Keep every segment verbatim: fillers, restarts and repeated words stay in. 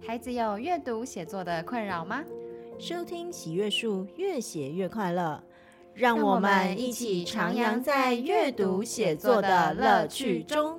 孩子有阅读写作的困扰吗？ 收听喜阅树，越写越快乐，让我们一起徜徉在阅读写作的乐趣中。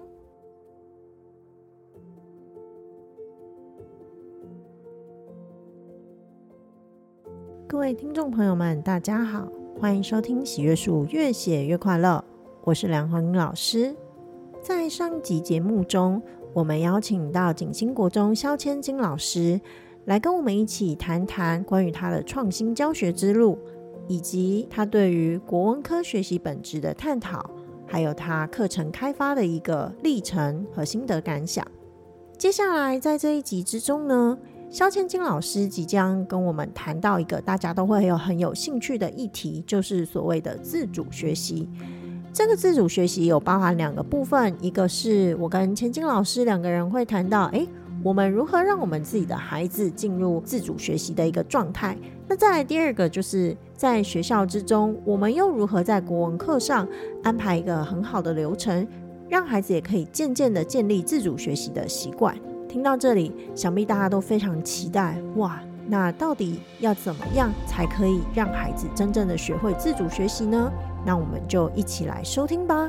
各位听众朋友们，大家好，欢迎收听喜阅树，越写越快乐，我是梁红英老师。在上一集节目中，我们邀请到景兴国中萧千金老师来跟我们一起谈谈关于他的创新教学之路，以及他对于国文科学习本质的探讨，还有他课程开发的一个历程和心得感想。接下来在这一集之中呢，萧千金老师即将跟我们谈到一个大家都会有很有兴趣的议题，就是所谓的自主学习。这个自主学习有包含两个部分，一个是我跟千金老师两个人会谈到诶我们如何让我们自己的孩子进入自主学习的一个状态。那再来第二个，就是在学校之中，我们又如何在国文课上安排一个很好的流程，让孩子也可以渐渐的建立自主学习的习惯。听到这里，想必大家都非常期待，哇，那到底要怎么样才可以让孩子真正的学会自主学习呢？那我们就一起来收听吧。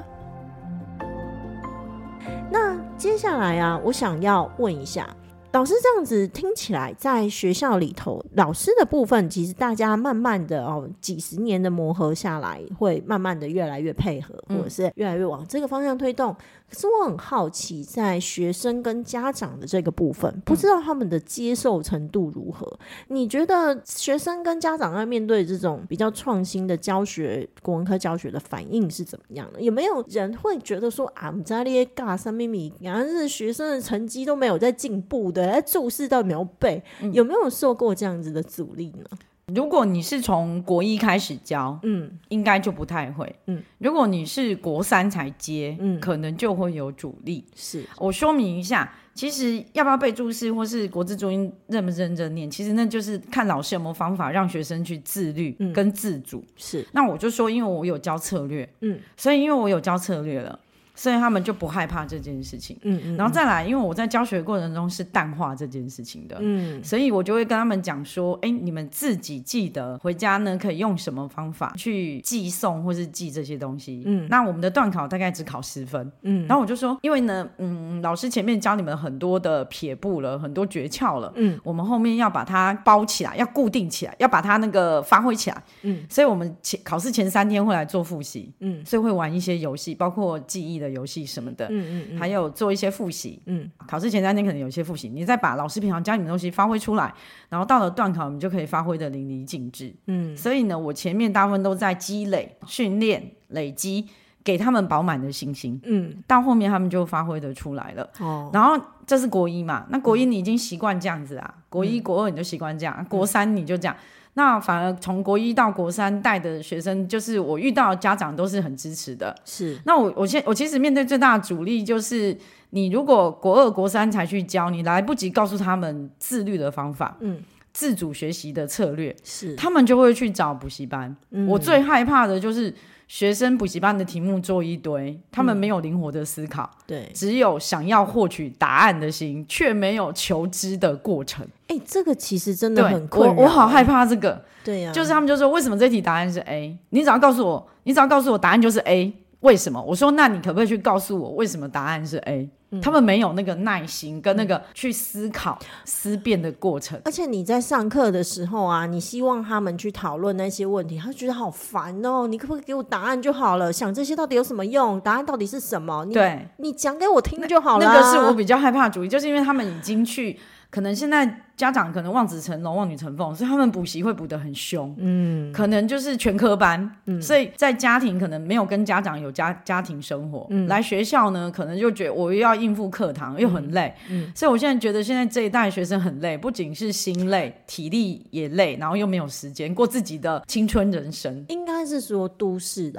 那接下来啊，我想要问一下老师，这样子听起来在学校里头老师的部分，其实大家慢慢的哦，几十年的磨合下来，会慢慢的越来越配合，或者是越来越往这个方向推动。可是我很好奇，在学生跟家长的这个部分，不知道他们的接受程度如何？你觉得学生跟家长在面对这种比较创新的教学，国文科教学的反应是怎么样的？有没有人会觉得说啊，我们在那些尬三咪咪，然后是学生的成绩都没有在进步的，在注释到没有背、嗯、有没有受过这样子的阻力呢？ 如果你是从国一开始教，嗯，应该就不太会，嗯，如果你是国三才接，嗯，可能就会有阻力。是，我说明一下，其实要不要背注释或是国字注音认不认真念，其实那就是看老师有没有方法让学生去自律跟自主。嗯、是，那我就说，因为我有教策略，嗯，所以因为我有教策略了。所以他们就不害怕这件事情，嗯嗯，然后再来，因为我在教学过程中是淡化这件事情的，嗯，所以我就会跟他们讲说，哎，你们自己记得回家呢，可以用什么方法去记诵或是记这些东西，嗯，那我们的段考大概只考十分，嗯，然后我就说，因为呢，嗯，老师前面教你们很多的撇步了，很多诀窍了，嗯，我们后面要把它包起来，要固定起来，要把它那个发挥起来，嗯，所以我们前考试前三天会来做复习，嗯，所以会玩一些游戏，包括记忆的游戏什么的，嗯嗯嗯，还有做一些复习，嗯，考试前三天可能有一些复习，你再把老师平常教你的东西发挥出来，然后到了段考你就可以发挥的淋漓尽致，嗯，所以呢，我前面大部分都在积累、训练、累积，给他们饱满的信心，嗯，到后面他们就发挥得出来了，哦，然后这是国一嘛，那国一你已经习惯这样子啊，嗯、国一、国二你就习惯这样，国三你就这样。那反而从国一到国三带的学生，就是我遇到的家长都是很支持的。是，那我我现我其实面对最大的阻力就是，你如果国二国三才去教，你来不及告诉他们自律的方法，嗯，自主学习的策略，是，他们就会去找补习班。嗯、我最害怕的就是学生补习班的题目做一堆，他们没有灵活的思考，嗯、对，只有想要获取答案的心，却没有求知的过程。哎、欸，这个其实真的很困扰，我我好害怕这个。对呀、啊，就是他们就说为什么这题答案是 A？ 你只要告诉我，你只要告诉我答案就是 A， 为什么？我说那你可不可以去告诉我为什么答案是 A？嗯、他们没有那个耐心跟那个去思考、嗯、思辨的过程。而且你在上课的时候啊，你希望他们去讨论那些问题，他就觉得好烦哦，你可不可以给我答案就好了？想这些到底有什么用？答案到底是什么？你对，你讲给我听就好了。那个是我比较害怕的主义，就是因为他们已经去，可能现在家长可能望子成龙望女成凤，所以他们补习会补得很凶，嗯，可能就是全科班，嗯，所以在家庭可能没有跟家长有家家庭生活，嗯，来学校呢可能就觉得我又要应付课堂又很累，嗯嗯，所以我现在觉得现在这一代学生很累，不仅是心累体力也累，然后又没有时间过自己的青春人生。应该是说都市的、啊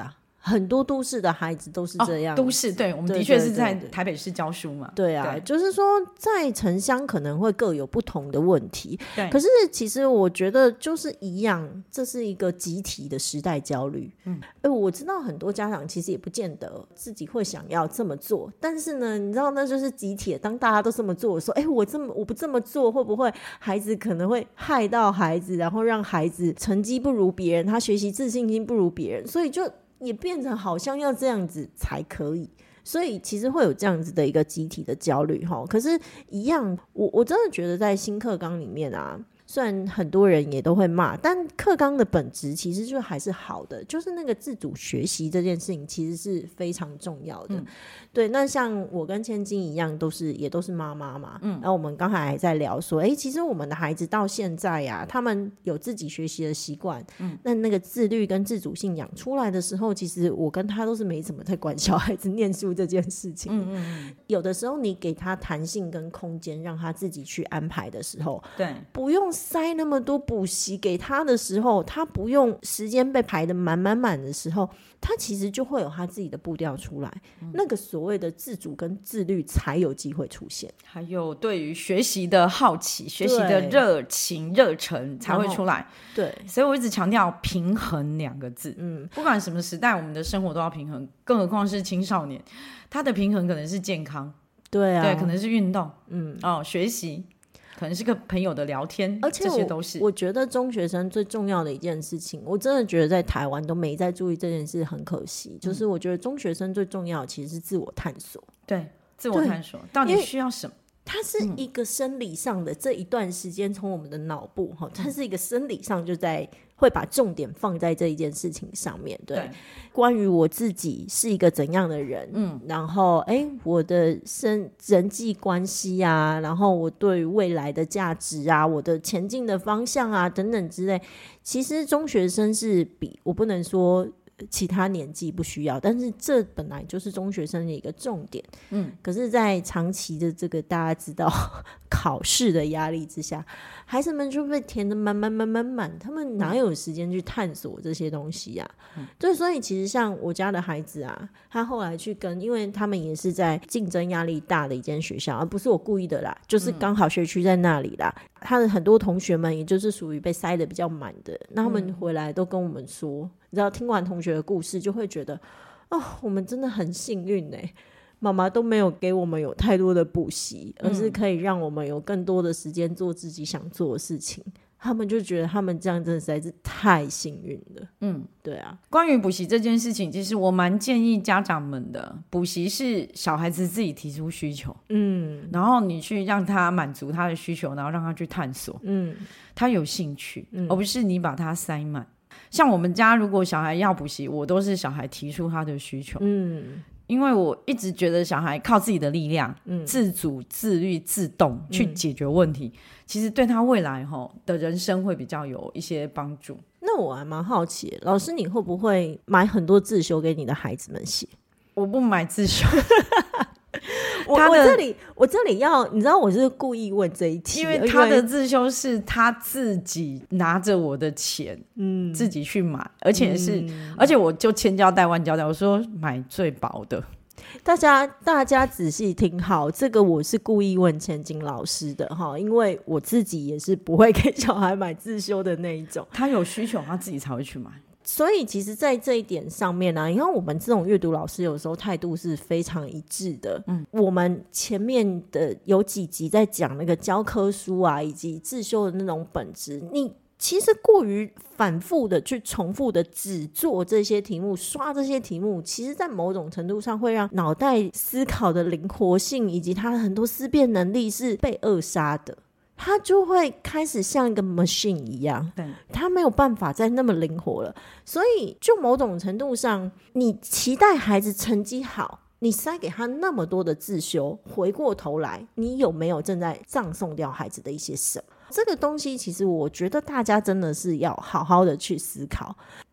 很多都市的孩子都是这样、 哦、都市对我们的确是在台北市教书嘛， 对啊，对，就是说在城乡可能会各有不同的问题， 对， 可是其实我觉得就是一样，这是一个集体的时代焦虑。嗯，欸、我知道很多家长其实也不见得自己会想要这么做，但是呢你知道那就是集体的，当大家都这么做的时候，哎、欸，我这么我不这么做会不会孩子可能会害到孩子，然后让孩子成绩不如别人，他学习自信心不如别人，所以就也变成好像要这样子才可以，所以其实会有这样子的一个集体的焦虑。可是一样，我我真的觉得在新课纲里面啊，虽然很多人也都会骂，但课纲的本质其实就还是好的，就是那个自主学习这件事情其实是非常重要的。嗯、对，那像我跟千金一样，都是也都是妈妈嘛，嗯，然后我们刚才还在聊说，哎，其实我们的孩子到现在呀、啊，他们有自己学习的习惯，嗯，那那个自律跟自主性养出来的时候，其实我跟他都是没怎么在管小孩子念书这件事情。嗯嗯嗯，有的时候你给他弹性跟空间，让他自己去安排的时候， 对， 不用塞那么多补习给他的时候，他不用时间被排得满满满的时候，他其实就会有他自己的步调出来、嗯、那个所谓的自主跟自律才有机会出现， 还有对于学习的好奇、学习的热情热忱才会出来。 对， 所以我一直强调平衡两个字。嗯，不管什么时代我们的生活都要平衡，更何况是青少年，他的平衡可能是健康，对啊，对，可能是运动，嗯，哦，学习可能是个朋友的聊天， 而且 我, 这些都是我觉得中学生最重要的一件事情，我真的觉得在台湾都没在注意这件事，很可惜、嗯、就是我觉得中学生最重要的其实是自我探索。 对，自我探索到底需要什么， 它是一个生理上的、嗯、这一段时间从我们的脑部它是一个生理上就在会把重点放在这一件事情上面。 对, 对，关于我自己是一个怎样的人，嗯，然后哎，我的生人际关系啊，然后我对于未来的价值啊，我的前进的方向啊等等之类，其实中学生是比我不能说其他年纪不需要，但是这本来就是中学生的一个重点。嗯，可是在长期的这个大家知道考试的压力之下，孩子们就被填得满满满满满，他们哪有时间去探索这些东西啊、嗯、对，所以其实像我家的孩子啊，他后来去跟，因为他们也是在竞争压力大的一间学校，而不是我故意的啦，就是刚好学区在那里啦、嗯、他的很多同学们也就是属于被塞得比较满的，那他们回来都跟我们说、嗯，你知道听完同学的故事就会觉得哦，我们真的很幸运耶，妈妈都没有给我们有太多的补习，而是可以让我们有更多的时间做自己想做的事情、嗯、他们就觉得他们这样真的实在是太幸运了。嗯，对啊。 关于补习这件事情，其实我蛮建议家长们的，补习是小孩子自己提出需求，嗯，然后你去让他满足他的需求，然后让他去探索，嗯，他有兴趣、嗯、而不是你把他塞满。像我们家如果小孩要补习，我都是小孩提出他的需求，嗯，因为我一直觉得小孩靠自己的力量、嗯、自主自律自动去解决问题、嗯、其实对他未来的人生会比较有一些帮助。 那我还蛮好奇，老师你会不会买很多自修给你的孩子们写？ 我不买自修我, 我这里我这里要你知道我是故意问这一题， 因为他的自修是他自己拿着我的钱、嗯、自己去买，而且是、嗯、而且我就千交代万交代，我说买最薄的。 大家大家仔细听好，这个我是故意问千金老师的，因为我自己也是不会给小孩买自修的那一种， 他有需求他自己才会去买。 所以其实在这一点上面啊，你看我们这种阅读老师有时候态度是非常一致的、嗯、我们前面的有几集在讲那个教科书啊以及自修的那种本质，你其实过于反复的去重复的只做这些题目刷这些题目，其实在某种程度上会让脑袋思考的灵活性以及它的很多思辨能力是被扼杀的，他就会开始像一个 machine 一样，对，他没有办法再那么灵活了。所以就某种程度上，你期待孩子成绩好，你塞给他那么多的自修，回过头来你有没有正在葬送掉孩子的一些什么？这个东西其实我觉得大家真的是要好好的去思考。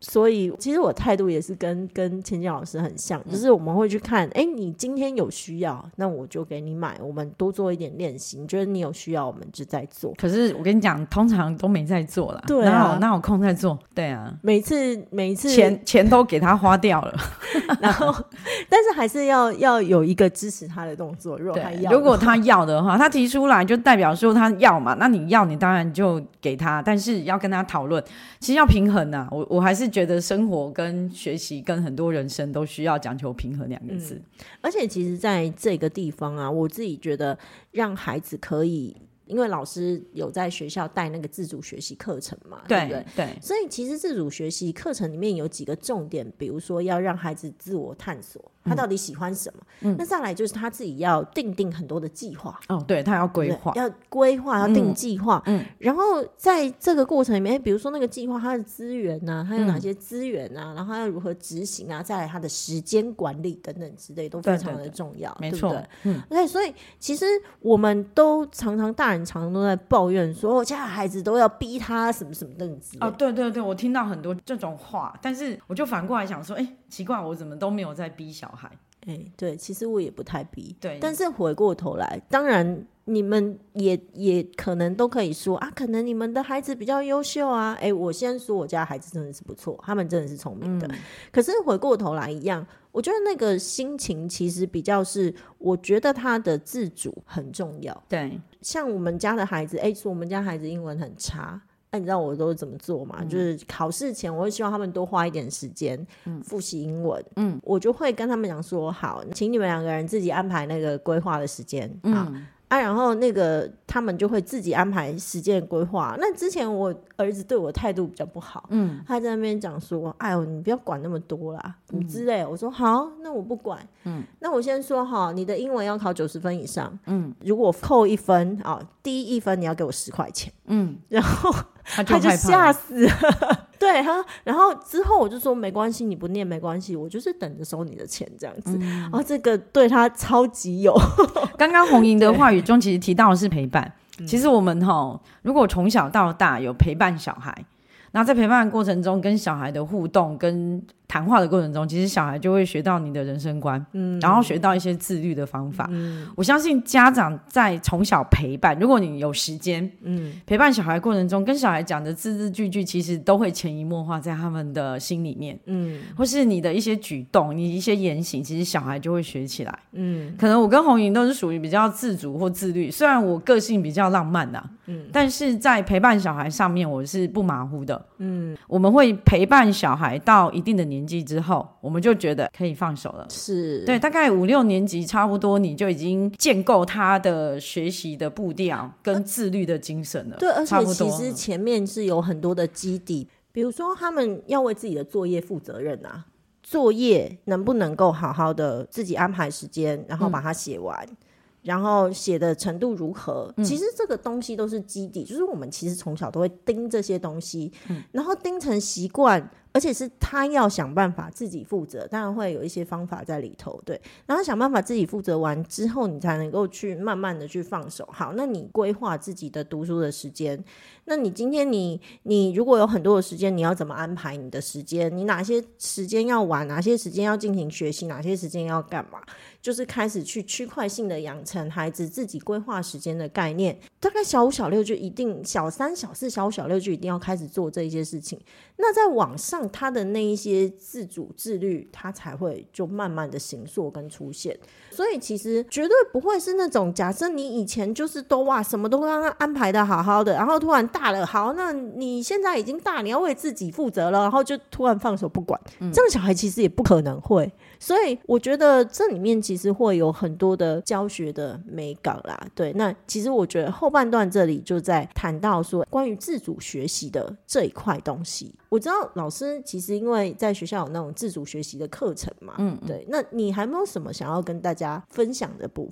所以其实我态度也是跟跟芊芊老师很像，就是我们会去看哎，你今天有需要那我就给你买，我们多做一点练习，你觉得你有需要我们就在做。 可是我跟你讲通常都没在做啦， 对啊， 哪有哪有空在做。对啊， 每次每次钱钱都给他花掉了然后但是还是要要有一个支持他的动作，如果他要如果他要的话，他提出来就代表说他要嘛，那你要你当然就给他，但是要跟他讨论，其实要平衡啊。我我还是觉得生活跟学习跟很多人生都需要讲求平衡两个字、嗯、 而且其实在这个地方啊，我自己觉得让孩子可以，因为老师有在学校带那个自主学习课程嘛， 对, 对不对？ 对， 所以其实自主学习课程里面有几个重点，比如说要让孩子自我探索他到底喜欢什么、嗯、那再来就是他自己要定定很多的计划。 哦，对，他要规划， 要规划，要定计划、嗯嗯、然后在这个过程里面，比如说那个计划它的资源啊，它有哪些资源啊、嗯、然后它要如何执行啊，再来它的时间管理等等之类都非常的重要，对对对，没错，对不对？嗯，对，所以其实我们都常常大人常常都在抱怨说，我家的孩子都要逼他什么什么等等之类的。 哦，对对对，我听到很多这种话，但是我就反过来想说，哎，奇怪，我怎么都没有在逼小孩？ 哎，对，其实我也不太逼， 对， 但是回过头来，当然你们也也可能都可以说啊，可能你们的孩子比较优秀啊。哎，我先说我家孩子真的是不错，他们真的是聪明的、嗯、可是回过头来一样，我觉得那个心情其实比较是，我觉得他的自主很重要。 对， 像我们家的孩子，哎，说我们家孩子英文很差，那、啊、你知道我都是怎么做吗、嗯、就是考试前我会希望他们多花一点时间、嗯、复习英文。嗯，我就会跟他们讲说，好，请你们两个人自己安排那个规划的时间。嗯啊，然后那个他们就会自己安排时间规划。那之前我儿子对我态度比较不好，嗯，他在那边讲说，哎呦，你不要管那么多啦，什么之类的、嗯、我说好，那我不管。嗯，那我先说哈，你的英文要考九十分以上，嗯，如果扣一分啊，第一一分你要给我十块钱，嗯，然后他 就, 他就吓死了对哈，然后之后我就说没关系，你不念没关系，我就是等着收你的钱这样子、嗯、然后这个对他超级有刚刚红莹的话语中其实提到的是陪伴其实我们齁如果从小到大有陪伴小孩，然后在陪伴的过程中跟小孩的互动跟谈话的过程中，其实小孩就会学到你的人生观、嗯、然后学到一些自律的方法、嗯、我相信家长在从小陪伴，如果你有时间、嗯、陪伴小孩的过程中跟小孩讲的字字句句其实都会潜移默化在他们的心里面、嗯、或是你的一些举动你一些言行其实小孩就会学起来、嗯、可能我跟红莹都是属于比较自主或自律，虽然我个性比较浪漫啊、嗯、但是在陪伴小孩上面我是不马虎的、嗯、我们会陪伴小孩到一定的年纪之后，我们就觉得可以放手了，是对，大概五六年级差不多你就已经建构他的学习的步调跟自律的精神了、 呃、对，而且其实前面是有很多的基底，比如说他们要为自己的作业负责任啊，作业能不能够好好的自己安排时间然后把它写完、嗯，然后写的程度如何、嗯、其实这个东西都是基底，就是我们其实从小都会盯这些东西、嗯、然后盯成习惯，而且是他要想办法自己负责，当然会有一些方法在里头，对，然后想办法自己负责完之后你才能够去慢慢的去放手。好，那你规划自己的读书的时间，那你今天你你如果有很多的时间，你要怎么安排你的时间，你哪些时间要玩，哪些时间要进行学习，哪些时间要干嘛，就是开始去区块性的养成孩子自己规划时间的概念。大概小五小六就一定，小三小四小五小六就一定要开始做这一些事情，那在往上他的那一些自主自律他才会就慢慢的形塑跟出现。所以其实绝对不会是那种假设你以前就是都哇什么都让他安排的好好的，然后突然大了，好那你现在已经大你要为自己负责了，然后就突然放手不管、嗯、这样小孩其实也不可能会。所以我觉得这里面其实会有很多的教学的美感啦。对，那其实我觉得后半段这里就在谈到说关于自主学习的这一块东西。我知道老师其实因为在学校有那种自主学习的课程嘛，嗯，对，那你还没有什么想要跟大家分享的部分？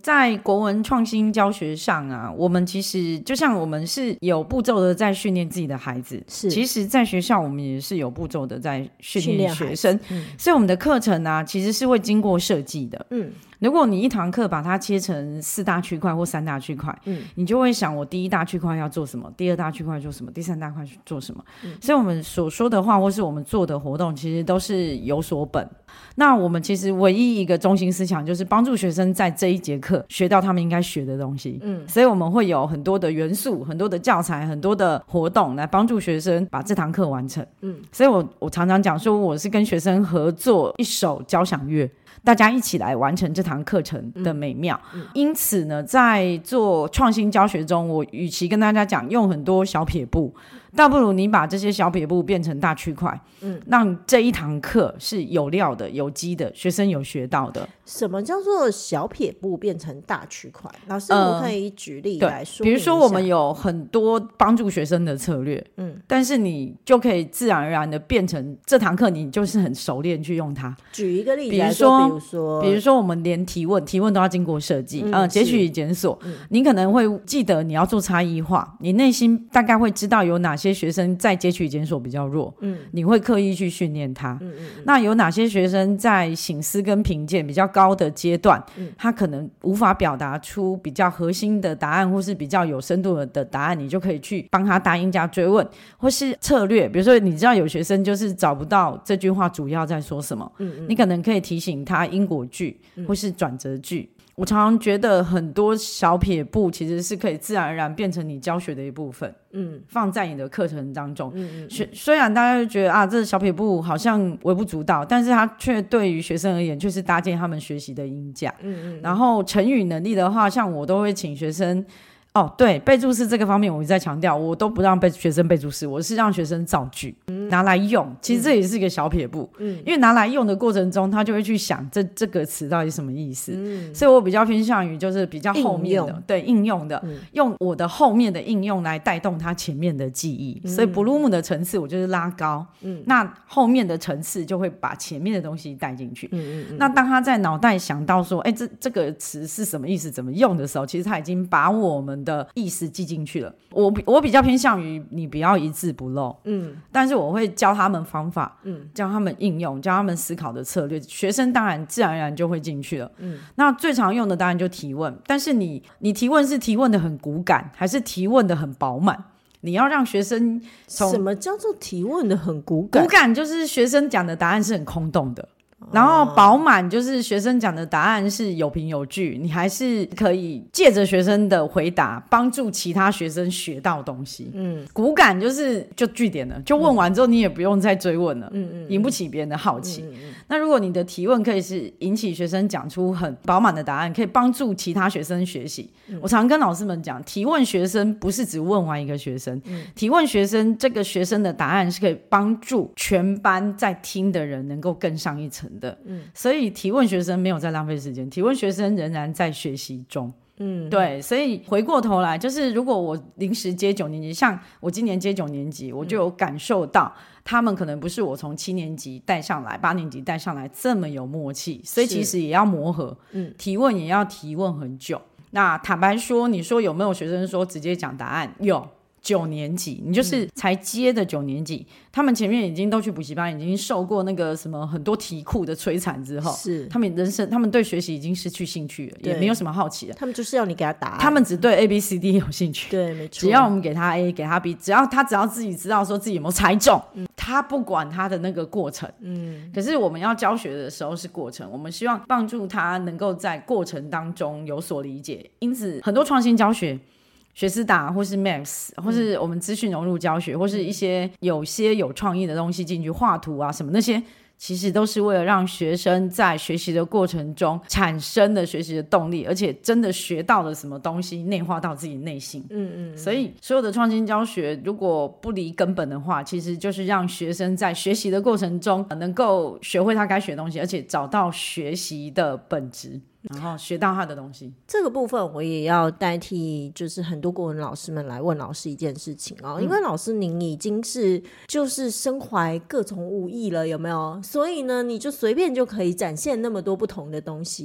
在国文创新教学上啊，我们其实就像我们是有步骤的在训练自己的孩子，是其实在学校我们也是有步骤的在训练学生，嗯、所以我们的课程啊其实是会经过设计的。嗯，如果你一堂课把它切成四大区块或三大区块，嗯，你就会想我第一大区块要做什么，第二大区块做什么，第三大块做什么。嗯、所以我们所说的话或是我们做的活动其实都是有所本。那我们其实唯一一个中心思想就是帮助学生在这一节课学到他们应该学的东西。嗯，所以我们会有很多的元素，很多的教材，很多的活动来帮助学生把这堂课完成。嗯，所以我我常常讲说我是跟学生合作一首交响乐，大家一起来完成这堂课程的美妙。嗯嗯、因此呢，在做创新教学中，我与其跟大家讲用很多小撇步，倒不如你把这些小撇步变成大区块，嗯，让这一堂课是有料的、有机的，学生有学到的。 什么叫做小撇步变成大区块？老师，我可以举例来说、呃、 比如说我们有很多帮助学生的策略，嗯，但是你就可以自然而然的变成这堂课你就是很熟练去用它。 举一个例子来说，比如说比如说我们连提问提问都要经过设计，嗯，呃，截取与检索，嗯，你可能会记得你要做差异化，你内心大概会知道有哪些学生在截取检索比较弱，嗯，你会刻意去训练他，嗯嗯嗯，那有哪些学生在省思跟评鉴比较高的阶段，嗯，他可能无法表达出比较核心的答案或是比较有深度的答案，你就可以去帮他答应加追问，或是策略，比如说你知道有学生就是找不到这句话主要在说什么，嗯嗯，你可能可以提醒他因果句或是转折句。我常常觉得很多小撇步其实是可以自然而然变成你教学的一部分，嗯，放在你的课程当中，嗯嗯嗯，虽然大家就觉得啊，这小撇步好像微不足道，但是它却对于学生而言却是搭建他们学习的鹰架，嗯嗯嗯，然后成语能力的话，像我都会请学生哦，对，背注释这个方面我一直在强调，我都不让背学生背注释，我是让学生造句，嗯，拿来用。其实这也是一个小撇步，嗯，因为拿来用的过程中他就会去想这这个词到底什么意思，嗯，所以我比较偏向于就是比较后面的对应用的，嗯，用我的后面的应用来带动他前面的记忆，嗯，所以 Bloom 的层次我就是拉高，嗯，那后面的层次就会把前面的东西带进去，嗯嗯嗯，那当他在脑袋想到说哎，这这个词是什么意思怎么用的时候，其实他已经把我们的意思记进去了。我我比较偏向于你不要一字不漏，嗯，但是我会教他们方法，嗯，教他们应用，教他们思考的策略，学生当然自然而然就会进去了，嗯，那最常用的当然就提问，但是你你提问是提问的很骨感还是提问的很饱满？你要让学生从什么叫做提问的很骨感？ 骨感就是学生讲的答案是很空洞的，然后饱满就是学生讲的答案是有凭有据，你还是可以借着学生的回答帮助其他学生学到东西。嗯，骨感就是就句点了，就问完之后你也不用再追问了，嗯嗯，引不起别人的好奇。嗯嗯嗯，那如果你的提问可以是引起学生讲出很饱满的答案，可以帮助其他学生学习。嗯，我常跟老师们讲，提问学生不是只问完一个学生，嗯，提问学生这个学生的答案是可以帮助全班在听的人能够更上一层的，嗯，所以提问学生没有在浪费时间，提问学生仍然在学习中。嗯，对，所以回过头来就是如果我临时接九年级，像我今年接九年级，我就有感受到他们可能不是我从七年级带上来八年级带上来这么有默契，所以其实也要磨合，嗯，提问也要提问很久。那坦白说，你说有没有学生说直接讲答案？有，九年级你就是才接的九年级，嗯，他们前面已经都去补习班，已经受过那个什么很多题库的摧残之后，是他们人生他们对学习已经失去兴趣了，也没有什么好奇了， 他们就是要你给他答案， 他们只对 A B C D 有兴趣， 对，没错， 只要我们给他 A 给他 B， 只要他只要自己知道说自己有没有猜中，嗯，他不管他的那个过程，嗯，可是我们要教学的时候是过程，我们希望帮助他能够在过程当中有所理解，因此很多创新教学学思达或是 Max 或是我们资讯融入教学，或是一些有些有创意的东西进去画图啊什么，那些其实都是为了让学生在学习的过程中产生的学习的动力，而且真的学到了什么东西内化到自己内心。嗯嗯，所以所有的创新教学如果不离根本的话，其实就是让学生在学习的过程中能够学会他该学的东西，而且找到学习的本质，然后学到他的东西。 这个部分我也要代替就是很多国文老师们来问老师一件事情哦，因为老师您已经是就是身怀各种武艺了，有没有？所以呢你就随便就可以展现那么多不同的东西，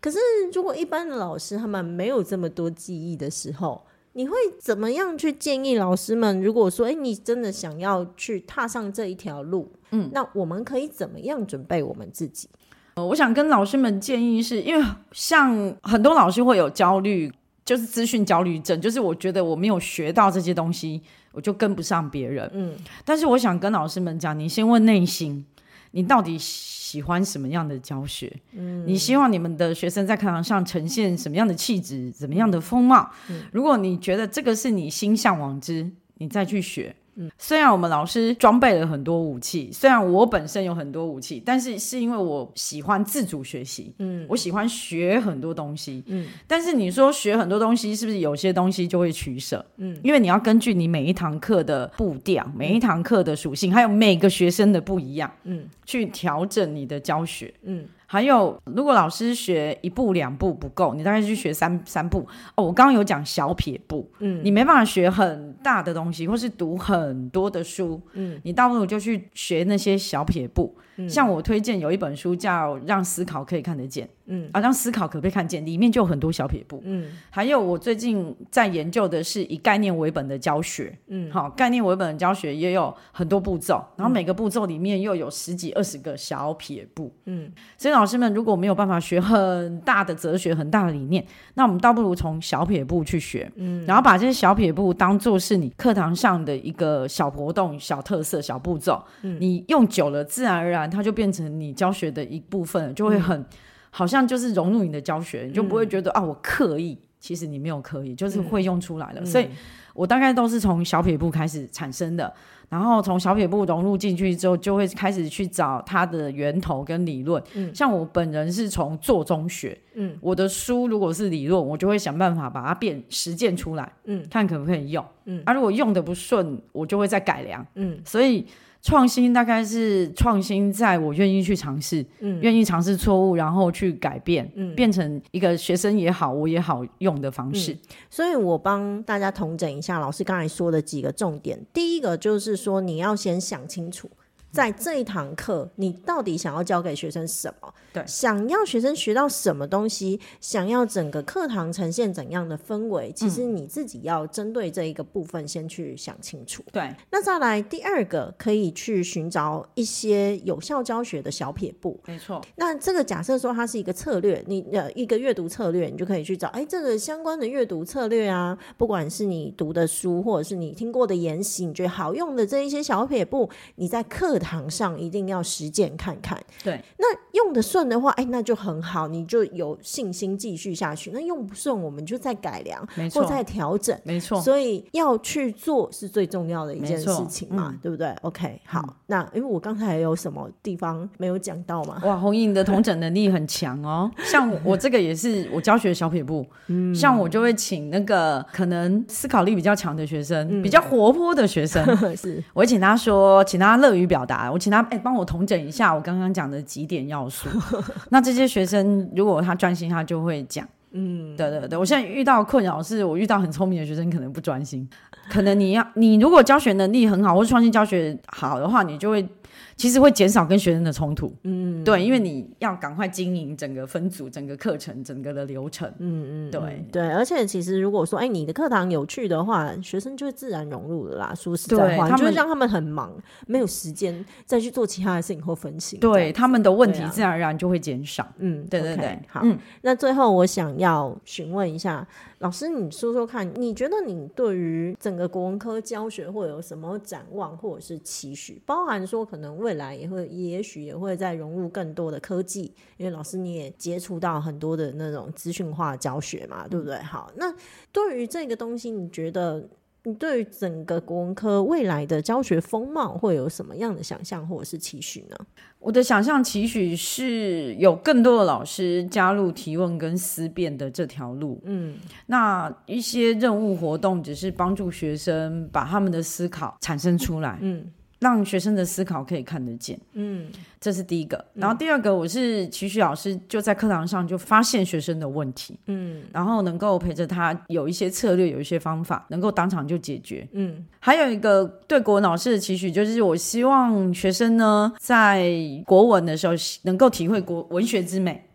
可是如果一般的老师他们没有这么多记忆的时候，你会怎么样去建议老师们，如果说哎，你真的想要去踏上这一条路，嗯，那我们可以怎么样准备我们自己？ 呃、我想跟老师们建议是，因为像很多老师会有焦虑，就是资讯焦虑症，就是我觉得我没有学到这些东西我就跟不上别人，嗯，但是我想跟老师们讲，你先问内心，你到底喜欢什么样的教学，嗯，你希望你们的学生在课堂上呈现什么样的气质，怎么样的风貌，嗯，如果你觉得这个是你心向往之，你再去学。嗯，虽然我们老师装备了很多武器，虽然我本身有很多武器，但是是因为我喜欢自主学习，嗯，我喜欢学很多东西，嗯，但是你说学很多东西是不是有些东西就会取舍？嗯，因为你要根据你每一堂课的步调，每一堂课的属性，还有每个学生的不一样，嗯，去调整你的教学，嗯。还有如果老师学一步两步不够，你大概去学三三步哦。我刚刚有讲小撇步，嗯，你没办法学很大的东西或是读很多的书，嗯，你倒不如就去学那些小撇步，嗯，像我推荐有一本书叫《让思考可以看得见》，嗯，啊，让思考可被看见，里面就有很多小撇步，嗯，还有我最近在研究的是以概念为本的教学，嗯，好，概念为本的教学也有很多步骤，然后每个步骤里面又有十几二十个小撇步，嗯，所以老师们如果没有办法学很大的哲学很大的理念，那我们倒不如从小撇步去学，嗯，然后把这些小撇步当作是你课堂上的一个小活动小特色小步骤，嗯，你用久了自然而然它就变成你教学的一部分了，就会很、嗯、好像就是融入你的教学，你就不会觉得、嗯、啊我刻意，其实你没有刻意，就是会用出来了、嗯、所以我大概都是从小撇步开始产生的，然后从小撇步融入进去之后就会开始去找它的源头跟理论、嗯、像我本人是从做中学、嗯、我的书如果是理论我就会想办法把它变实践出来、嗯、看可不可以用、嗯啊、如果用的不顺我就会再改良、嗯、所以创新大概是创新在我愿意去尝试、嗯、愿意尝试错误然后去改变、嗯、变成一个学生也好我也好用的方式、嗯、 所以我帮大家统整一下老师刚才说的几个重点。第一个就是说你要先想清楚在这一堂课你到底想要教给学生什么，对，想要学生学到什么东西，想要整个课堂呈现怎样的氛围，其实你自己要针对这一个部分先去想清楚。对，那再来第二个可以去寻找一些有效教学的小撇步，没错。那这个假设说它是一个策略，你呃一个阅读策略，你就可以去找哎这个相关的阅读策略啊，不管是你读的书或者是你听过的研习你觉得好用的这一些小撇步，你在课堂上一定要实践看看。对，那用得顺的话哎，那就很好，你就有信心继续下去。那用不顺我们就再改良或再调整，没错。所以要去做是最重要的一件事情嘛、嗯、对不对 OK 好、嗯、那因为我刚才有什么地方没有讲到嘛？ 哇，红颖的统整能力很强哦像我这个也是我教学的小撇步、嗯、像我就会请那个可能思考力比较强的学生、嗯、比较活泼的学生是我会请他说请他乐于表达，我请他哎帮我统整一下我刚刚讲的几点要素那这些学生如果他专心他就会讲，嗯，对对对，我现在遇到困扰是我遇到很聪明的学生可能不专心，可能你要你如果教学能力很好或是创新教学好的话，你就会其实会减少跟学生的冲突，嗯，对，因为你要赶快经营整个分组整个课程整个的流程，嗯嗯，对对，而且其实如果说哎你的课堂有趣的话，学生就会自然融入了啦，说实在话你就会让他们很忙没有时间再去做其他的事情或分心，对，他们的问题自然而然就会减少，嗯，对对对、okay, 好、嗯、那最后我想要询问一下老师，你说说看你觉得你对于整个国文科教学会有什么展望或者是期许，包含说可能未来也会也许也会再融入更多的科技，因为老师你也接触到很多的那种资讯化教学嘛，对不对？好，那对于这个东西你觉得你对于整个国文科未来的教学风貌会有什么样的想象或者是期许呢？我的想象期许是有更多的老师加入提问跟思辨的这条路，嗯，那一些任务活动只是帮助学生把他们的思考产生出来，嗯，让学生的思考可以看得见，嗯，这是第一个。然后第二个我是期许老师就在课堂上就发现学生的问题，嗯，然后能够陪着他有一些策略有一些方法能够当场就解决，嗯，还有一个对国文老师的期许就是我希望学生呢在国文的时候能够体会国文学之美，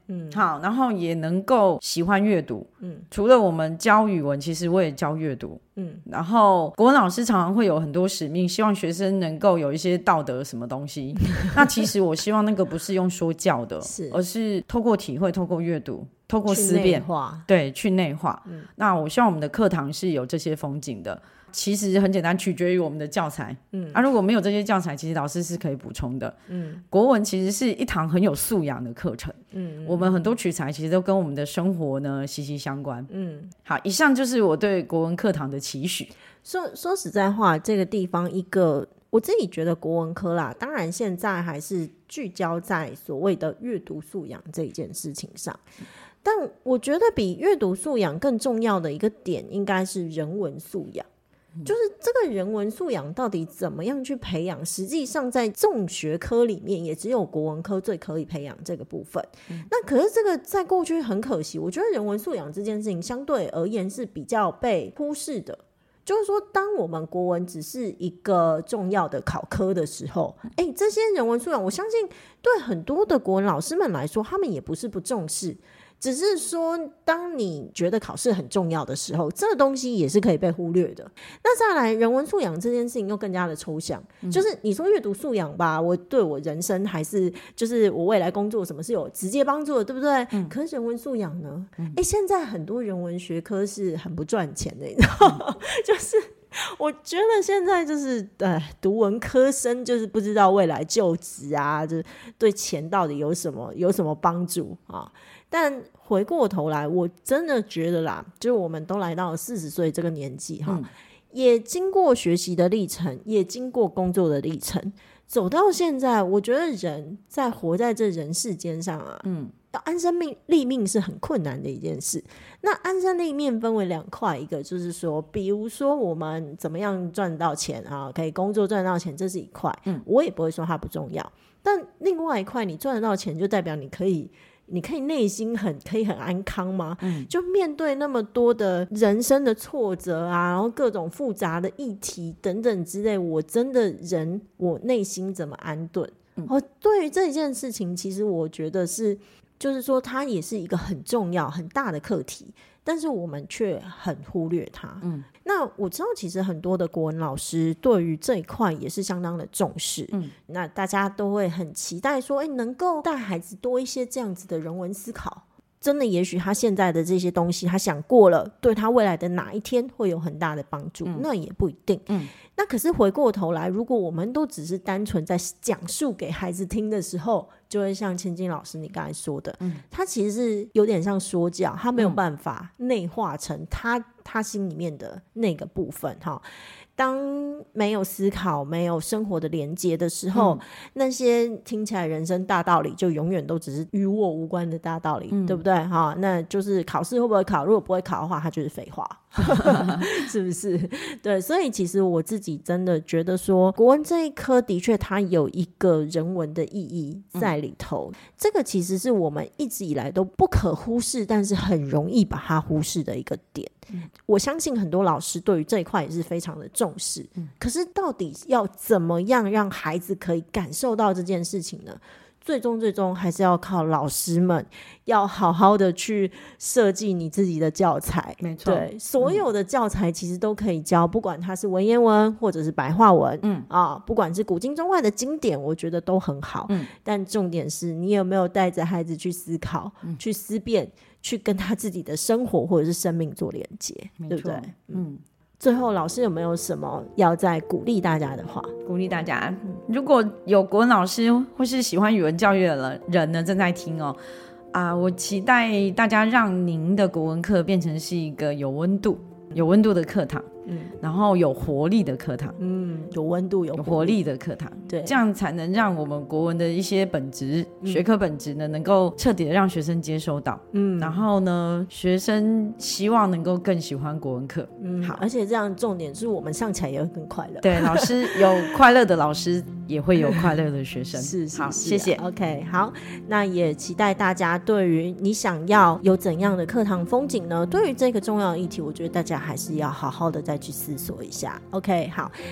嗯，好，然后也能够喜欢阅读。嗯，除了我们教语文，其实我也教阅读。嗯，然后国文老师常常会有很多使命，希望学生能够有一些道德什么东西。那其实我希望那个不是用说教的，是而是透过体会，透过阅读，透过思辨，对，去内化。嗯，那我希望我们的课堂是有这些风景的。其实很简单，取决于我们的教材。嗯，啊，如果没有这些教材，其实老师是可以补充的。嗯，国文其实是一堂很有素养的课程。嗯，我们很多取材其实都跟我们的生活呢息息相关。嗯，好，以上就是我对国文课堂的期许。 说说实在话，这个地方一个我自己觉得国文科啦，当然现在还是聚焦在所谓的阅读素养这一件事情上。但我觉得比阅读素养更重要的一个点应该是人文素养。就是这个人文素养到底怎么样去培养，实际上在众学科里面也只有国文科最可以培养这个部分。嗯，那可是这个在过去很可惜，我觉得人文素养这件事情相对而言是比较被忽视的。就是说当我们国文只是一个重要的考科的时候，哎，这些人文素养我相信对很多的国文老师们来说，他们也不是不重视，只是说当你觉得考试很重要的时候，这个东西也是可以被忽略的。那再来人文素养这件事情又更加的抽象。嗯，就是你说阅读素养吧，我对我人生还是就是我未来工作什么是有直接帮助的，对不对？嗯，可是人文素养呢？哎、嗯，现在很多人文学科是很不赚钱的，你知道吗？嗯，就是我觉得现在就是呃，读文科生就是不知道未来就职啊，就是对钱到底有什么有什么帮助啊？但回过头来，我真的觉得啦，就是我们都来到了四十岁这个年纪哈，嗯，也经过学习的历程，也经过工作的历程，走到现在，我觉得人在活在这人世间上啊，嗯，要安身立命是很困难的一件事。那安身立命分为两块，一个就是说，比如说我们怎么样赚到钱啊，可以工作赚到钱，这是一块，嗯，我也不会说它不重要。但另外一块，你赚得到钱，就代表你可以。你可以内心很可以很安康吗？嗯，就面对那么多的人生的挫折啊，然后各种复杂的议题等等之类，我真的人我内心怎么安顿？嗯，哦，对于这一件事情，其实我觉得是，就是说它也是一个很重要很大的课题，但是我们却很忽略它。嗯，那我知道其实很多的国文老师对于这一块也是相当的重视。嗯，那大家都会很期待说，哎，能够带孩子多一些这样子的人文思考。真的也许他现在的这些东西他想过了，对他未来的哪一天会有很大的帮助。嗯，那也不一定。嗯，那可是回过头来，如果我们都只是单纯在讲述给孩子听的时候，就会像千金老师你刚才说的，嗯，他其实是有点像说教，他没有办法内化成他他心里面的那个部分哈。当没有思考没有生活的连接的时候，嗯，那些听起来人生大道理就永远都只是与我无关的大道理。嗯，对不对？那就是考试会不会考，如果不会考的话它就是废话。是不是？对，所以其实我自己真的觉得说国文这一科的确它有一个人文的意义在里头。嗯，这个其实是我们一直以来都不可忽视，但是很容易把它忽视的一个点。嗯，我相信很多老师对于这一块也是非常的重视。嗯，可是到底要怎么样让孩子可以感受到这件事情呢？最终最终还是要靠老师们要好好的去设计你自己的教材。没错，对，所有的教材其实都可以教，不管它是文言文或者是白话文。嗯啊，不管是古今中外的经典，我觉得都很好。嗯，但重点是你有没有带着孩子去思考、嗯、去思辨，去跟他自己的生活或者是生命做连接，对不对？嗯。最后老师有没有什么要再鼓励大家的话？ 鼓励大家，如果有国文老师或是喜欢语文教育的人呢正在听哦，啊，我期待大家让您的国文课变成是一个有温度有温度的课堂。嗯，然后有活力的课堂。嗯， 有温度有活力, 有活力的课堂。对，这样才能让我们国文的一些本质、嗯、学科本质呢能够彻底的让学生接收到。嗯，然后呢学生希望能够更喜欢国文课。 嗯，好，而且这样重点是我们上起来也会更快乐。 对，老师有快乐的老师也会有快乐的学生。 是, 是好，谢谢。 OK， 好，那也期待大家对于你想要有怎样的课堂风景呢，对于这个重要的议题，我觉得大家还是要好好的再去思索一下。 OK， 好，那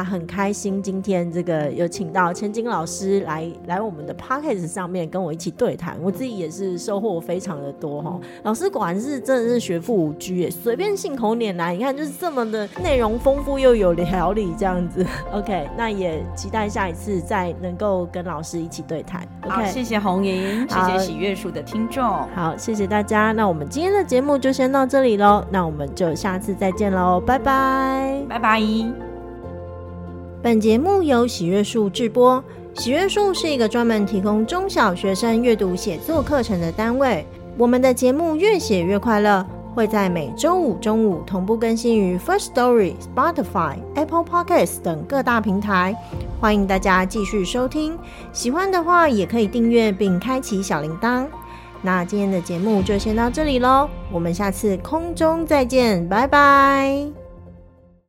那很开心今天这个有请到千金老师来来我们的 podcast 上面跟我一起对谈，我自己也是收获非常的多哈。老师果然是真的是学富五车耶，随便信口拈来，你看就是这么的内容丰富又有条理这样子。OK， 那也期待下一次再能够跟老师一起对谈。OK， 好，谢谢红莹，谢谢喜悦树的听众。 好，谢谢大家。那我们今天的节目就先到这里咯，那我们就下次再见咯，拜拜， 拜拜。 本节目由喜悦树制播，喜悦树是一个专门提供中小学生阅读写作课程的单位。我们的节目越写越快乐，会在每周五中午同步更新于 Firstory、Spotify、Apple Podcasts 等各大平台，欢迎大家继续收听。喜欢的话也可以订阅并开启小铃铛。那今天的节目就先到这里咯，我们下次空中再见，拜拜。